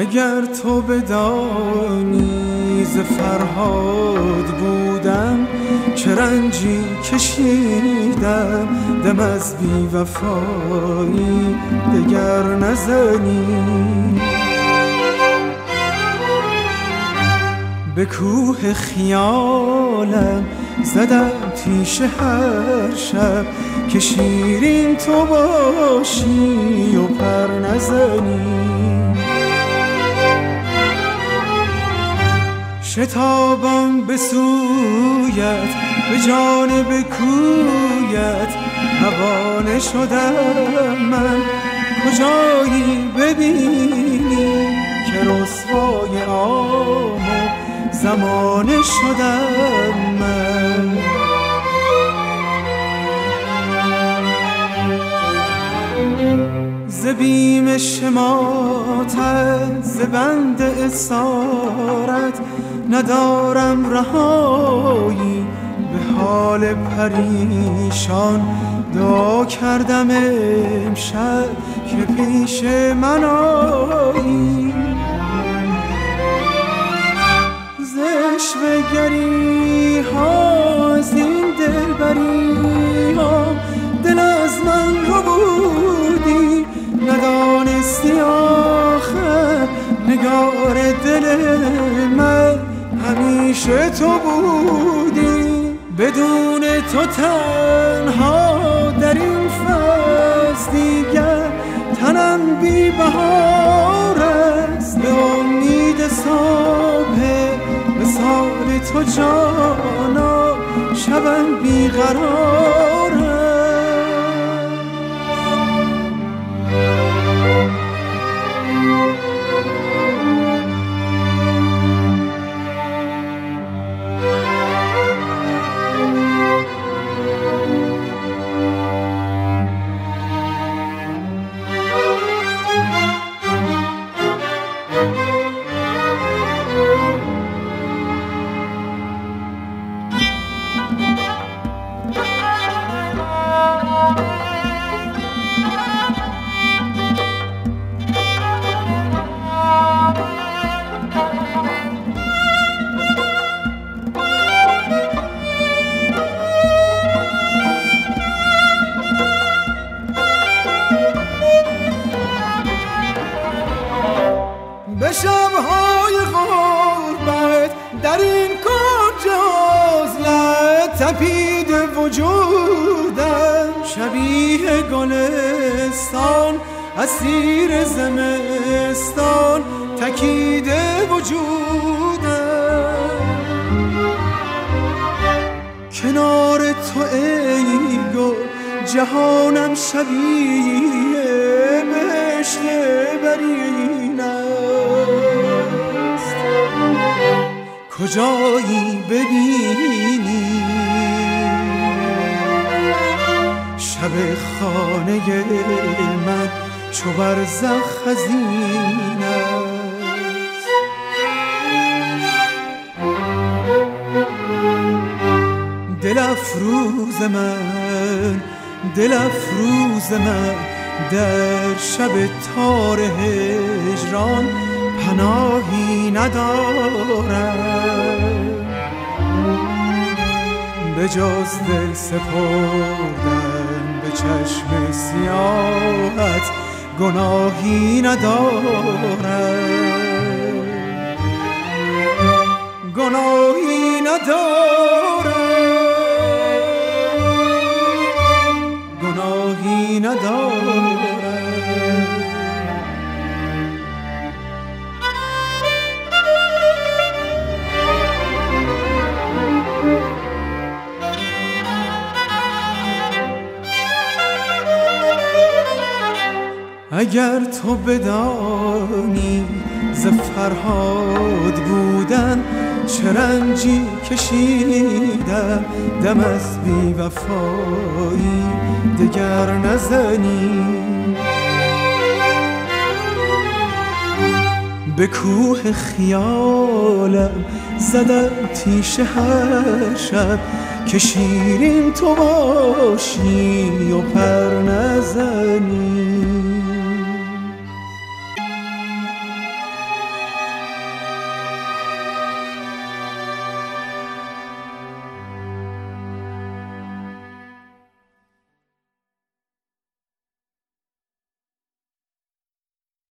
اگر تو بدانی ز فرهاد بودم چه رنجی کشیدم، دم از بی وفایی دگر نزنی. به کوه خیالم زدم پیش هر شب که شیرین تو باشی و پر نزنی. شتابان به سویت به جانب کویت روانه شدم من، کجایی ببینی که رسوای عام و زمانه شدم من. ز بیم شماتت ز بند اسارت ندارم رهایی، به حال پریشان دعا کردم امشب که پیش من آیی. زشوه‌گری ها از این دلبری ها دل از من رو بودی، ندانستی آخر نگار دل من همیشه تو بودی. بدون تو تنها در این فصل دیگر تنم بی بهار است، به امید صبح وصال تو جانا شبم بی قرار است. به شب‌های غربت در این کنج عزلت تپید وجودم، شبیه گلستان اسیر زمستان تکیده وجودم. کنار تو ای گل جهانم شبیه بهشت برین است، کجایی ببینی شب خانه من چو برزخ حزین است. دل افروز من در شب تار هجران پناهی ندارم، به جز دل سپردن به چشم سیاهت گناهی ندارم، گناهی ندارم، گناهی ندارم. اگر تو بدانی ز فرهاد بودن چه رنجی کشیدم، دم از بی وفایی دگر نزنی. به کوه خیالم زدم تیشه هر شب که شیرین تو باشی و پر نزنی.